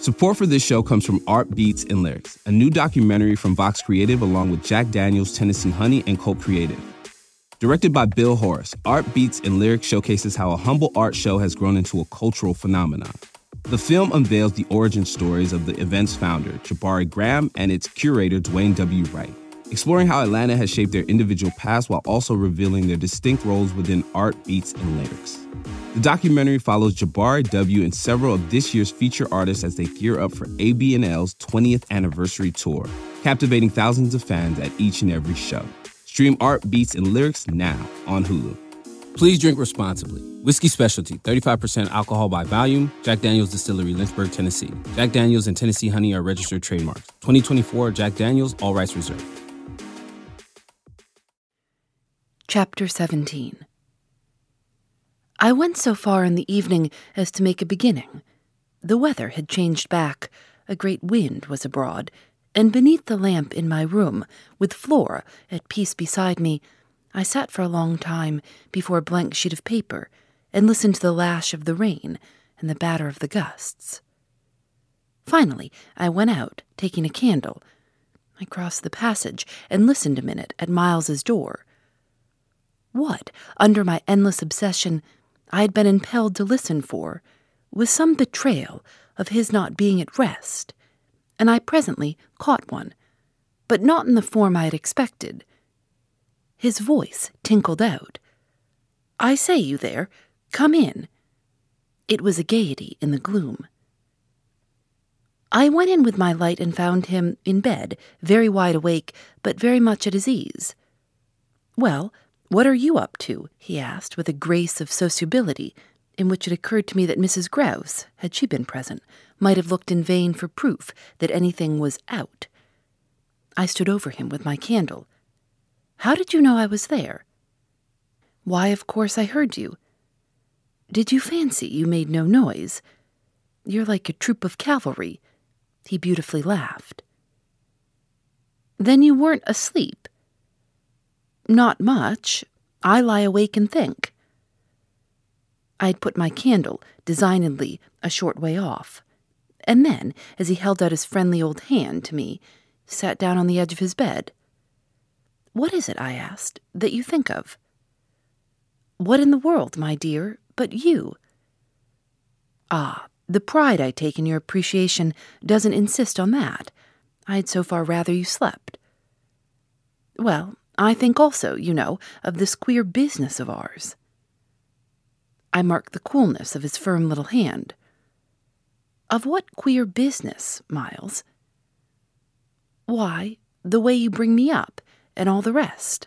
Support for this show comes from Art Beats and Lyrics, a new documentary from Vox Creative along with Jack Daniels, Tennessee Honey, and Cult Creative. Directed by Bill Horace, Art Beats and Lyrics showcases how a humble art show has grown into a cultural phenomenon. The film unveils the origin stories of the event's founder, Jabari Graham, and its curator, Dwayne W. Wright, exploring how Atlanta has shaped their individual paths while also revealing their distinct roles within Art Beats and Lyrics. The documentary follows Jabari W. and several of this year's feature artists as they gear up for ABNL's 20th anniversary tour, captivating thousands of fans at each and every show. Stream Art Beats and Lyrics now on Hulu. Please drink responsibly. Whiskey Specialty, 35% alcohol by volume. Jack Daniels Distillery, Lynchburg, Tennessee. Jack Daniels and Tennessee Honey are registered trademarks. 2024 Jack Daniels, all rights reserved. Chapter 17. I went so far in the evening as to make a beginning. The weather had changed back, a great wind was abroad, and beneath the lamp in my room, with Flora at peace beside me, I sat for a long time before a blank sheet of paper and listened to the lash of the rain and the batter of the gusts. Finally, I went out, taking a candle. I crossed the passage and listened a minute at Miles's door. What, under my endless obsession, I had been impelled to listen for was some betrayal of his not being at rest, and I presently caught one, but not in the form I had expected. His voice tinkled out. "I say, you there, come in." It was a gaiety in the gloom. I went in with my light and found him in bed, very wide awake, but very much at his ease. "Well, what are you up to?" he asked, with a grace of sociability, in which it occurred to me that Mrs. Grouse, had she been present, might have looked in vain for proof that anything was out. I stood over him with my candle. "How did you know I was there?" "Why, of course I heard you." "Did you fancy you made no noise? You're like a troop of cavalry." He beautifully laughed. "Then you weren't asleep?" "Not much. I lie awake and think." I had put my candle, designedly, a short way off, and then, as he held out his friendly old hand to me, sat down on the edge of his bed. "What is it," I asked, "that you think of?" "What in the world, my dear, but you?" "Ah, the pride I take in your appreciation doesn't insist on that. I'd so far rather you slept." "Well, I think also, you know, of this queer business of ours." I marked the coolness of his firm little hand. "Of what queer business, Miles?" "Why, the way you bring me up, and all the rest."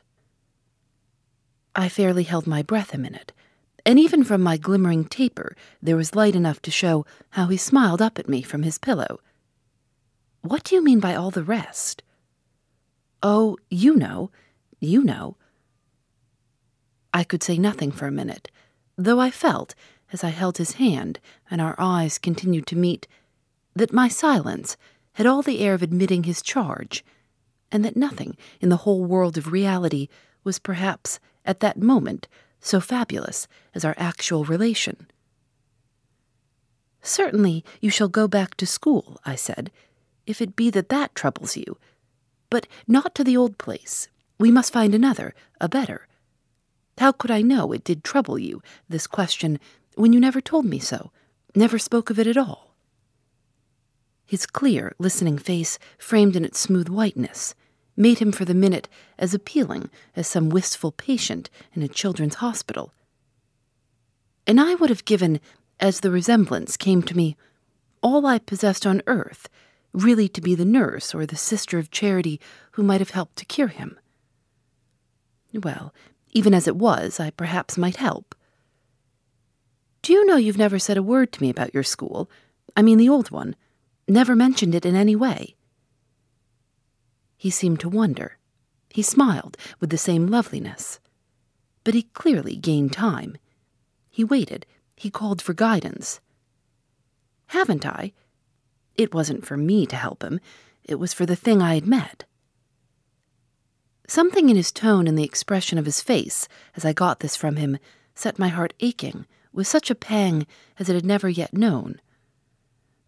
I fairly held my breath a minute, and even from my glimmering taper there was light enough to show how he smiled up at me from his pillow. "What do you mean by all the rest?" "Oh, you know. You know." I could say nothing for a minute, though I felt, as I held his hand and our eyes continued to meet, that my silence had all the air of admitting his charge, and that nothing in the whole world of reality was perhaps, at that moment, so fabulous as our actual relation. "Certainly you shall go back to school," I said, "if it be that troubles you. But not to the old place. We must find another, a better. How could I know it did trouble you, this question, when you never told me so, never spoke of it at all?" His clear, listening face, framed in its smooth whiteness, made him for the minute as appealing as some wistful patient in a children's hospital. And I would have given, as the resemblance came to me, all I possessed on earth, really to be the nurse or the sister of charity who might have helped to cure him. Well, even as it was, I perhaps might help. "Do you know you've never said a word to me about your school? I mean the old one. Never mentioned it in any way." He seemed to wonder. He smiled with the same loveliness. But he clearly gained time. He waited. He called for guidance. "Haven't I?" It wasn't for me to help him. It was for the thing I had met. Something in his tone and the expression of his face, as I got this from him, set my heart aching with such a pang as it had never yet known.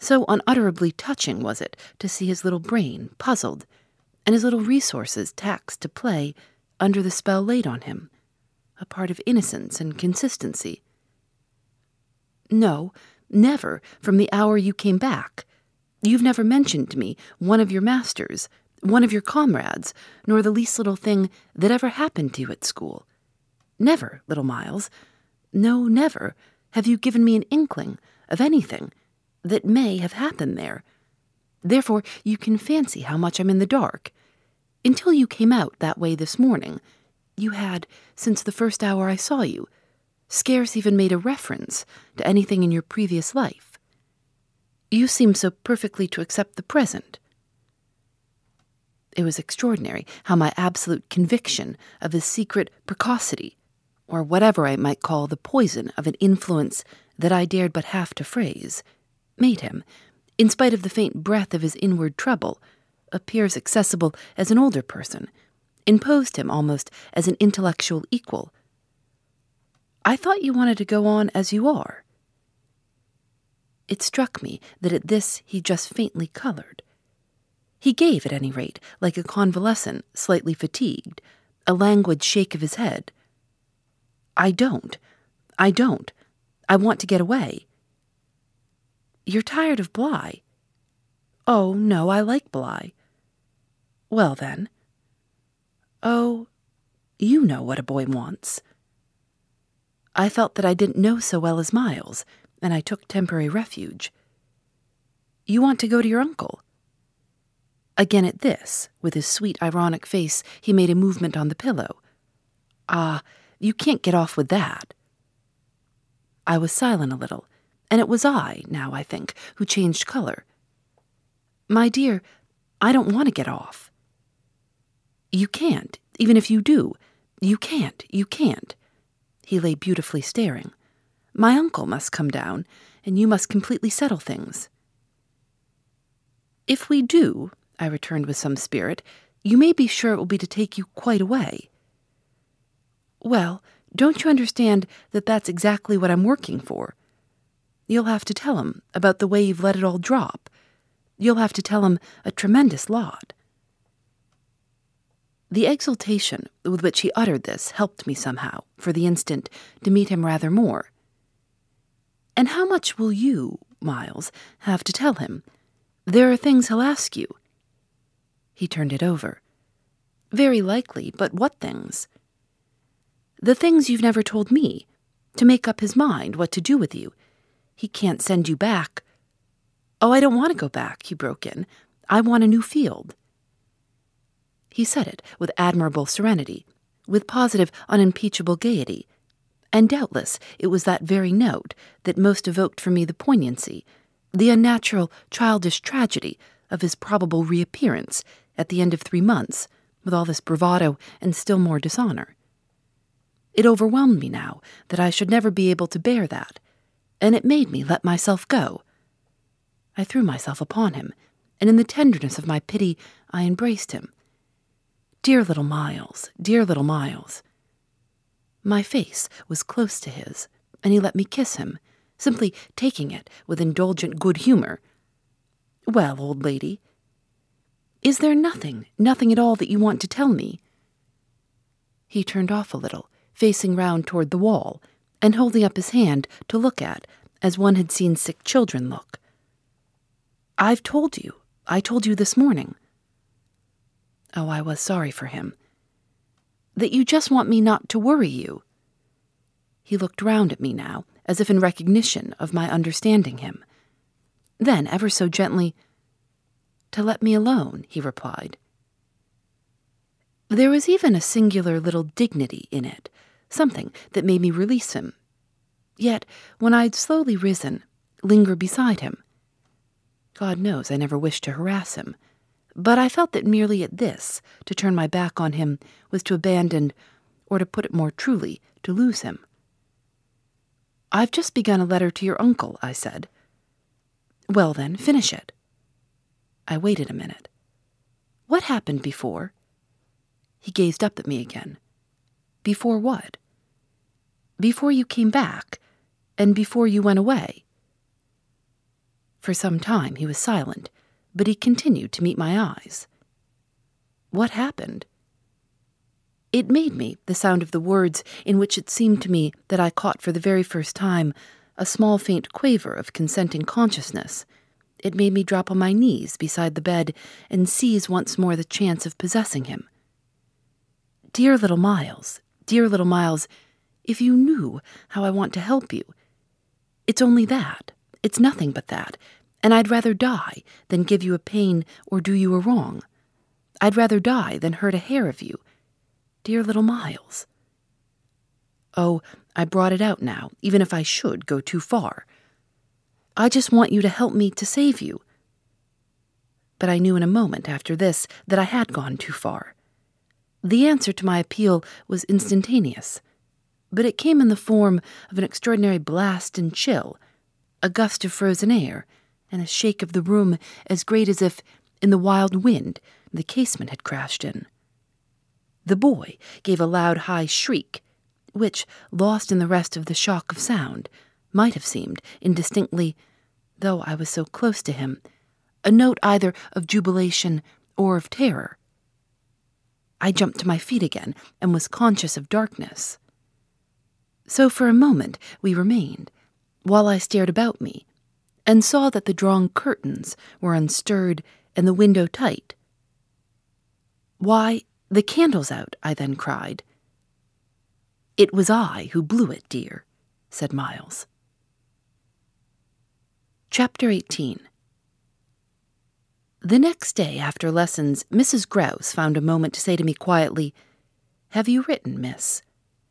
So unutterably touching was it to see his little brain puzzled, and his little resources taxed to play under the spell laid on him, a part of innocence and consistency. No, never, from the hour you came back. You've never mentioned to me one of your masters, one of your comrades, nor the least little thing that ever happened to you at school. Never, little Miles. No, never have you given me an inkling of anything that may have happened there. Therefore, you can fancy how much I'm in the dark. Until you came out that way this morning, you had, since the first hour I saw you, scarce even made a reference to anything in your previous life. You seem so perfectly to accept the present. It was extraordinary how my absolute conviction of his secret precocity, or whatever I might call the poison of an influence that I dared but half to phrase, made him, in spite of the faint breath of his inward trouble, appear as accessible as an older person, imposed him almost as an intellectual equal. I thought you wanted to go on as you are. It struck me that at this he just faintly colored. He gave, at any rate, like a convalescent, slightly fatigued, a languid shake of his head. I don't. I want to get away. You're tired of Bly. Oh, no, I like Bly. Well, then. Oh, you know what a boy wants. I felt that I didn't know so well as Miles, and I took temporary refuge. You want to go to your uncle? Again at this, with his sweet, ironic face, he made a movement on the pillow. Ah, you can't get off with that. I was silent a little, and it was I, now I think, who changed color. My dear, I don't want to get off. You can't, even if you do. You can't. He lay beautifully staring. My uncle must come down, and you must completely settle things. If we do, I returned with some spirit, you may be sure it will be to take you quite away. Well, don't you understand that that's exactly what I'm working for? You'll have to tell him about the way you've let it all drop. You'll have to tell him a tremendous lot. The exultation with which he uttered this helped me somehow, for the instant, to meet him rather more. And how much will you, Miles, have to tell him? There are things he'll ask you. He turned it over. Very likely, but what things? The things you've never told me, to make up his mind what to do with you. He can't send you back. Oh, I don't want to go back, he broke in. I want a new field. He said it with admirable serenity, with positive, unimpeachable gaiety, and doubtless it was that very note that most evoked for me the poignancy, the unnatural, childish tragedy of his probable reappearance at the end of 3 months, with all this bravado and still more dishonor. It overwhelmed me now that I should never be able to bear that, and it made me let myself go. I threw myself upon him, and in the tenderness of my pity I embraced him. Dear little Miles, dear little Miles. My face was close to his, and he let me kiss him, simply taking it with indulgent good humor. Well, old lady, is there nothing at all that you want to tell me? He turned off a little, facing round toward the wall, and holding up his hand to look at, as one had seen sick children look. I told you this morning. Oh, I was sorry for him. That you just want me not to worry you. He looked round at me now, as if in recognition of my understanding him. Then, ever so gently, to let me alone, he replied. There was even a singular little dignity in it, something that made me release him. Yet, when I'd slowly risen, linger beside him. God knows I never wished to harass him, but I felt that merely at this, to turn my back on him, was to abandon, or to put it more truly, to lose him. I've just begun a letter to your uncle, I said. Well then, finish it. I waited a minute. What happened before? He gazed up at me again. Before what? Before you came back, and before you went away. For some time he was silent, but he continued to meet my eyes. What happened? It made me, the sound of the words in which it seemed to me that I caught for the very first time a small faint quaver of consenting consciousness. It made me drop on my knees beside the bed and seize once more the chance of possessing him. Dear little Miles, if you knew how I want to help you. It's only that. It's nothing but that. And I'd rather die than give you a pain or do you a wrong. I'd rather die than hurt a hair of you. Dear little Miles. Oh, I brought it out now, even if I should go too far. I just want you to help me to save you. But I knew in a moment after this that I had gone too far. The answer to my appeal was instantaneous, but it came in the form of an extraordinary blast and chill, a gust of frozen air, and a shake of the room as great as if, in the wild wind, the casement had crashed in. The boy gave a loud high shriek, which, lost in the rest of the shock of sound, might have seemed, indistinctly, though I was so close to him, a note either of jubilation or of terror. I jumped to my feet again and was conscious of darkness. So for a moment we remained, while I stared about me, and saw that the drawn curtains were unstirred and the window tight. "Why, the candle's out," I then cried. "It was I who blew it, dear," said Miles. Chapter 18. The next day after lessons, Mrs. Grouse found a moment to say to me quietly, "Have you written, miss?"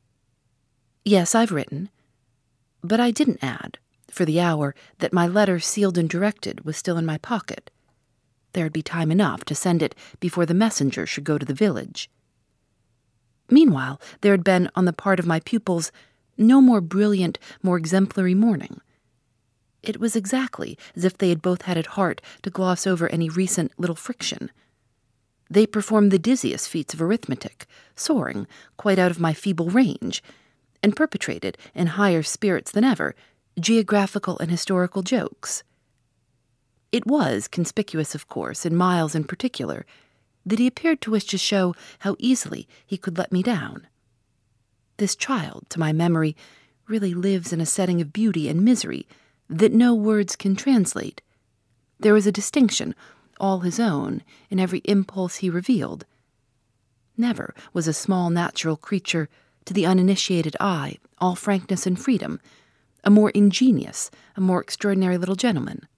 "Yes, I've written." But I didn't add, for the hour, that my letter sealed and directed was still in my pocket. There'd be time enough to send it before the messenger should go to the village. Meanwhile, there had been, on the part of my pupils, no more brilliant, more exemplary morning. It was exactly as if they had both had at heart to gloss over any recent little friction. They performed the dizziest feats of arithmetic, soaring quite out of my feeble range, and perpetrated, in higher spirits than ever, geographical and historical jokes. It was conspicuous, of course, in Miles in particular, that he appeared to wish to show how easily he could let me down. This child, to my memory, really lives in a setting of beauty and misery that no words can translate. There was a distinction, all his own, in every impulse he revealed. Never was a small natural creature, to the uninitiated eye, all frankness and freedom, a more ingenious, a more extraordinary little gentleman.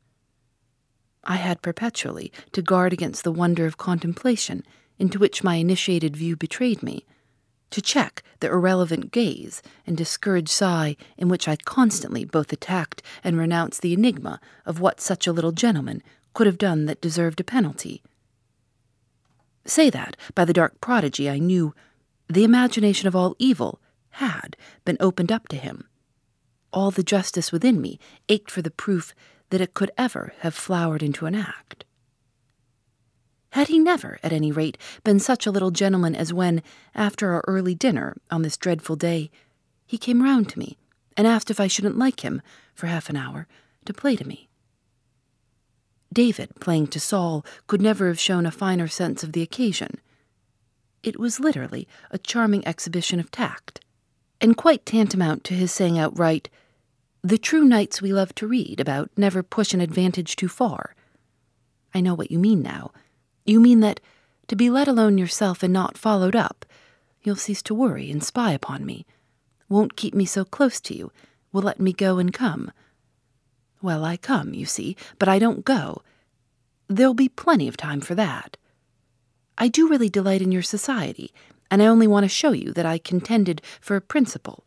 I had perpetually to guard against the wonder of contemplation into which my initiated view betrayed me, to check the irrelevant gaze and discouraged sigh in which I constantly both attacked and renounced the enigma of what such a little gentleman could have done that deserved a penalty. Say that, by the dark prodigy I knew, the imagination of all evil had been opened up to him. All the justice within me ached for the proof that it could ever have flowered into an act. Had he never, at any rate, been such a little gentleman as when, after our early dinner on this dreadful day, he came round to me and asked if I shouldn't like him, for half an hour, to play to me? David, playing to Saul, could never have shown a finer sense of the occasion. It was literally a charming exhibition of tact, and quite tantamount to his saying outright, "The true knights we love to read about never push an advantage too far. I know what you mean now. You mean that, to be let alone yourself and not followed up, you'll cease to worry and spy upon me, won't keep me so close to you, will let me go and come. Well, I come, you see, but I don't go. There'll be plenty of time for that. I do really delight in your society, and I only want to show you that I contended for a principle."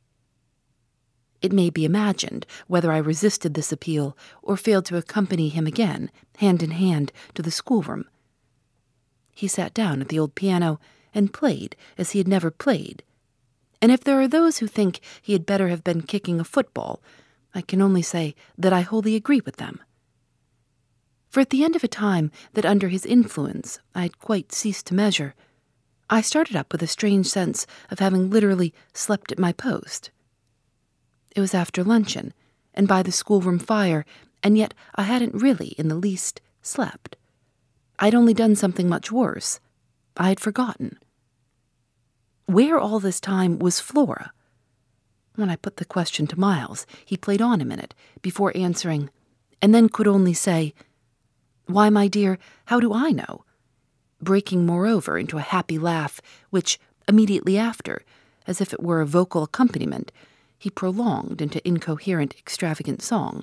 It may be imagined whether I resisted this appeal or failed to accompany him again, hand in hand, to the schoolroom. He sat down at the old piano and played as he had never played, and if there are those who think he had better have been kicking a football, I can only say that I wholly agree with them. For at the end of a time that under his influence I had quite ceased to measure, I started up with a strange sense of having literally slept at my post. It was after luncheon, and by the schoolroom fire, and yet I hadn't really, in the least, slept. I'd only done something much worse. I had forgotten. Where all this time was Flora? When I put the question to Miles, he played on a minute before answering, and then could only say, "Why, my dear, how do I know?" breaking moreover into a happy laugh, which, immediately after, as if it were a vocal accompaniment, he prolonged into incoherent, extravagant song.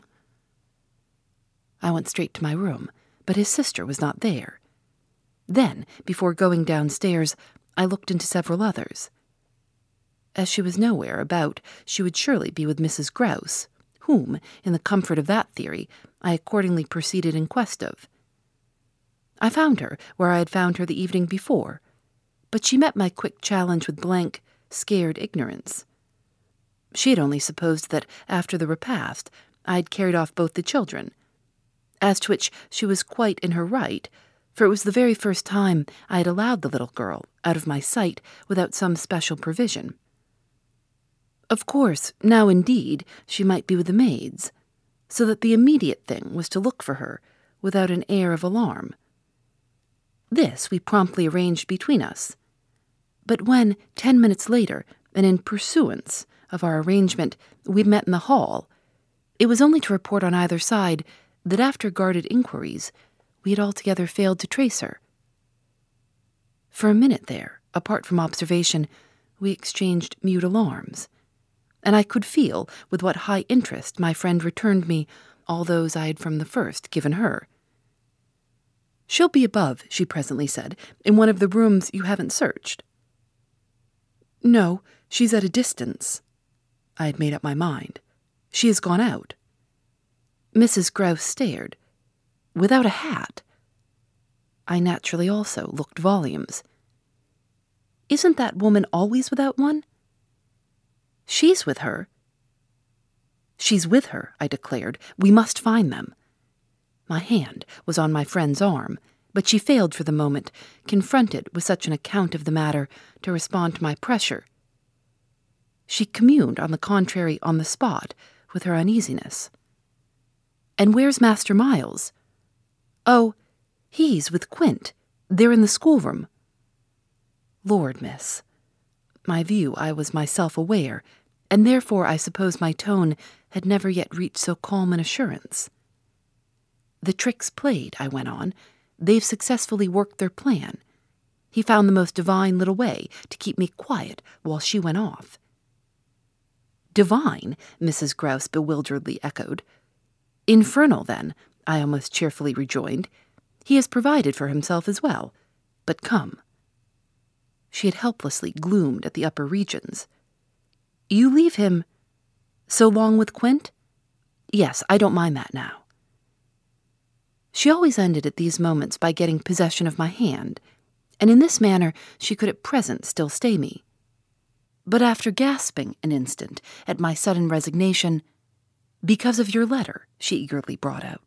I went straight to my room, but his sister was not there. Then, before going downstairs, I looked into several others. As she was nowhere about, she would surely be with Mrs. Grouse, whom, in the comfort of that theory, I accordingly proceeded in quest of. I found her where I had found her the evening before, but she met my quick challenge with blank, scared ignorance. She had only supposed that, after the repast, I had carried off both the children, as to which she was quite in her right, for it was the very first time I had allowed the little girl out of my sight without some special provision. Of course, now indeed she might be with the maids, so that the immediate thing was to look for her without an air of alarm. This we promptly arranged between us. But when, 10 minutes later, and in pursuance of our arrangement, we met in the hall, it was only to report on either side that after guarded inquiries, we had altogether failed to trace her. For a minute there, apart from observation, we exchanged mute alarms, and I could feel with what high interest my friend returned me all those I had from the first given her. "She'll be above," she presently said, "in one of the rooms you haven't searched." "No, she's at a distance." I had made up my mind. "She has gone out." Mrs. Grouse stared. "Without a hat?" I naturally also looked volumes. "Isn't that woman always without one?" "She's with her." "She's with her," I declared. "We must find them." My hand was on my friend's arm, but she failed for the moment, confronted with such an account of the matter, to respond to my pressure. She communed, on the contrary, on the spot, with her uneasiness. "And where's Master Miles?" "Oh, he's with Quint. They're in the schoolroom." Lord, miss. My view I was myself aware, and therefore I suppose my tone had never yet reached so calm an assurance. "The trick's played," I went on. "They've successfully worked their plan. He found the most divine little way to keep me quiet while she went off." "Divine?" Mrs. Grouse bewilderedly echoed. "Infernal, then," I almost cheerfully rejoined. "He has provided for himself as well. But come." She had helplessly gloomed at the upper regions. "You leave him so long with Quint?" "Yes, I don't mind that now." She always ended at these moments by getting possession of my hand, and in this manner she could at present still stay me. But after gasping an instant at my sudden resignation, "Because of your letter," she eagerly brought out.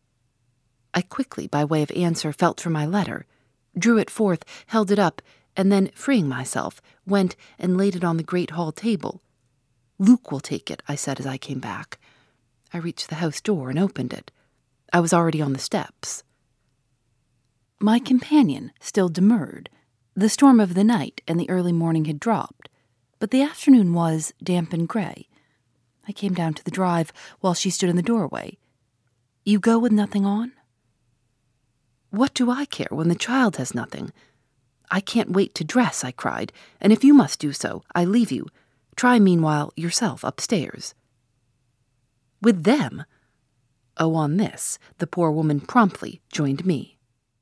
I quickly, by way of answer, felt for my letter, drew it forth, held it up, and then, freeing myself, went and laid it on the great hall table. "Luke will take it," I said as I came back. I reached the house door and opened it. I was already on the steps. My companion still demurred. The storm of the night and the early morning had dropped, but the afternoon was damp and gray. I came down to the drive while she stood in the doorway. "You go with nothing on?" "What do I care when the child has nothing? I can't wait to dress," I cried, "and if you must do so, I leave you. Try meanwhile yourself upstairs." "With them?" Oh, on this, the poor woman promptly joined me.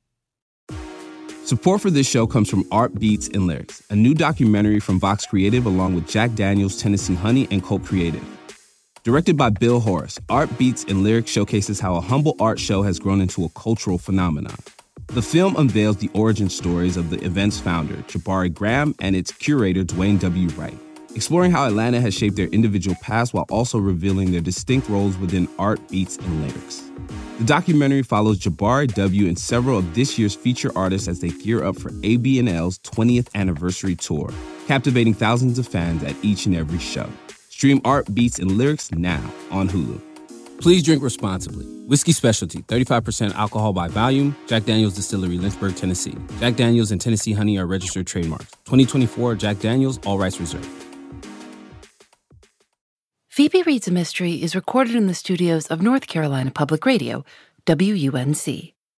Support for this show comes from Art Beats and Lyrics, a new documentary from Vox Creative along with Jack Daniels, Tennessee Honey, and Cult Creative. Directed by Bill Horace, Art Beats and Lyrics showcases how a humble art show has grown into a cultural phenomenon. The film unveils the origin stories of the event's founder, Jabari Graham, and its curator, Dwayne W. Wright, exploring how Atlanta has shaped their individual paths while also revealing their distinct roles within art, beats, and lyrics. The documentary follows Jabari W. and several of this year's feature artists as they gear up for AB&L's 20th anniversary tour, captivating thousands of fans at each and every show. Stream Art, Beats, and Lyrics now on Hulu. Please drink responsibly. Whiskey Specialty, 35% alcohol by volume. Jack Daniel's Distillery, Lynchburg, Tennessee. Jack Daniel's and Tennessee Honey are registered trademarks. 2024 Jack Daniel's, all rights reserved. Phoebe Reads a Mystery is recorded in the studios of North Carolina Public Radio, WUNC.